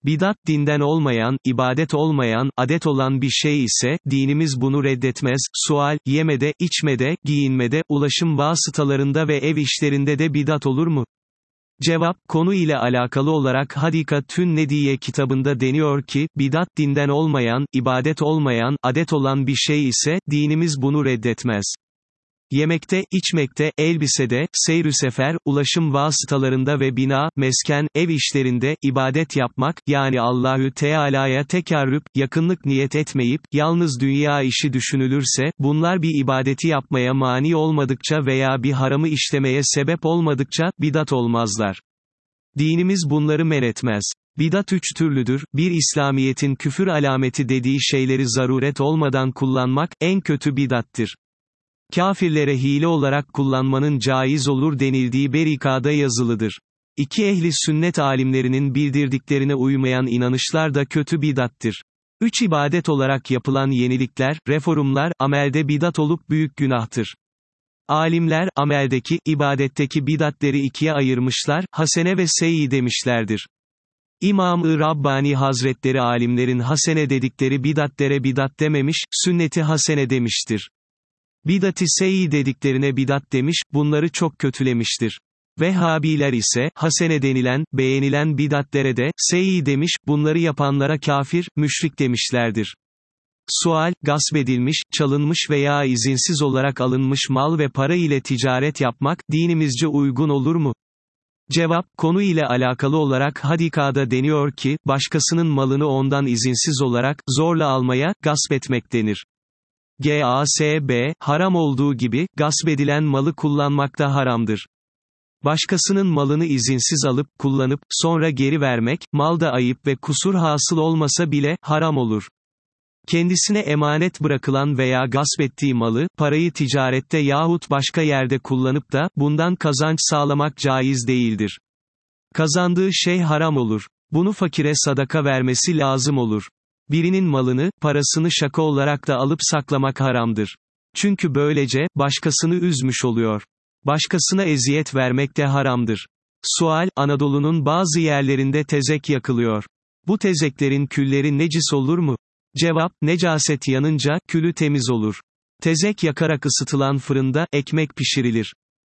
Bidat dinden olmayan, ibadet olmayan, adet olan bir şey ise, dinimiz bunu reddetmez. Sual, yemede, içmede, giyinmede, ulaşım vasıtalarında ve ev işlerinde de bidat olur mu? Cevap, konu ile alakalı olarak Hadikatün Nediye kitabında deniyor ki, bidat dinden olmayan, ibadet olmayan, adet olan bir şey ise, dinimiz bunu reddetmez. Yemekte, içmekte, elbisede, seyrü sefer, ulaşım vasıtalarında ve bina, mesken, ev işlerinde, ibadet yapmak, yani Allahü Teala'ya tekarrüp, yakınlık niyet etmeyip, yalnız dünya işi düşünülürse, bunlar bir ibadeti yapmaya mani olmadıkça veya bir haramı işlemeye sebep olmadıkça, bidat olmazlar. Dinimiz bunları men etmez. Bidat üç türlüdür: bir İslamiyet'in küfür alameti dediği şeyleri zaruret olmadan kullanmak, en kötü bidattir. Kafirlere hile olarak kullanmanın caiz olur denildiği Berika'da yazılıdır. 2 ehli sünnet alimlerinin bildirdiklerine uymayan inanışlar da kötü bidattir. 3 ibadet olarak yapılan yenilikler, reformlar, amelde bidat olup büyük günahtır. Alimler, ameldeki, ibadetteki bidatleri ikiye ayırmışlar, hasene ve seyyi demişlerdir. İmam-ı Rabbani Hazretleri alimlerin hasene dedikleri bidatlere bidat dememiş, sünnet-i hasene demiştir. Bidat-i seyyi dediklerine bidat demiş, bunları çok kötülemiştir. Vehhabiler ise, hasene denilen, beğenilen bidatlere de, seyyi demiş, bunları yapanlara kafir, müşrik demişlerdir. Sual, gasp edilmiş, çalınmış veya izinsiz olarak alınmış mal ve para ile ticaret yapmak, dinimizce uygun olur mu? Cevap, konu ile alakalı olarak Hadika'da deniyor ki, başkasının malını ondan izinsiz olarak, zorla almaya, gasp etmek denir. Gasb, haram olduğu gibi, gasp edilen malı kullanmak da haramdır. Başkasının malını izinsiz alıp, kullanıp, sonra geri vermek, malda ayıp ve kusur hasıl olmasa bile, haram olur. Kendisine emanet bırakılan veya gasp ettiği malı, parayı ticarette yahut başka yerde kullanıp da, bundan kazanç sağlamak caiz değildir. Kazandığı şey haram olur. Bunu fakire sadaka vermesi lazım olur. Birinin malını, parasını şaka olarak da alıp saklamak haramdır. Çünkü böylece, başkasını üzmüş oluyor. Başkasına eziyet vermek de haramdır. Sual, Anadolu'nun bazı yerlerinde tezek yakılıyor. Bu tezeklerin külleri necis olur mu? Cevap, necaset yanınca, külü temiz olur. Tezek yakarak ısıtılan fırında, ekmek pişirilir.